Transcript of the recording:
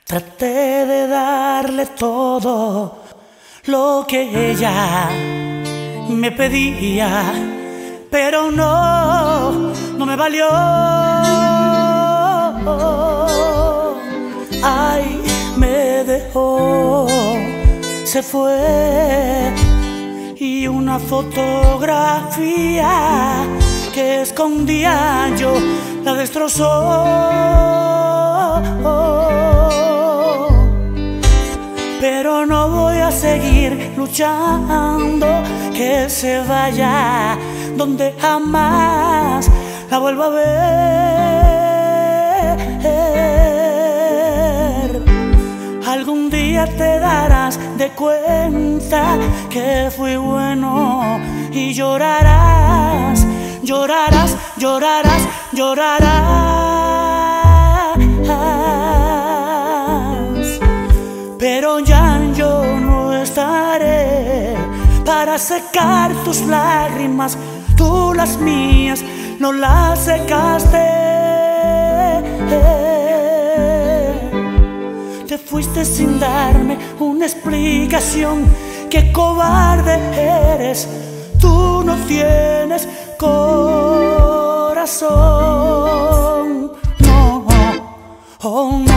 Traté de darle todo lo que ella me pedía, pero no me valió. Ay, me dejó, se fue, y una fotografía que escondía yo la destrozó. Pero no voy a seguir luchando, que se vaya donde jamás la vuelva a ver. Algún día te darás de cuenta que fui bueno y llorarás, llorarás, llorarás, llorarás. Pero ya yo no estaré para secar tus lágrimas. Tú las mías no las secaste. Te fuiste sin darme una explicación. Qué cobarde eres, tú no tienes corazón. No, oh no.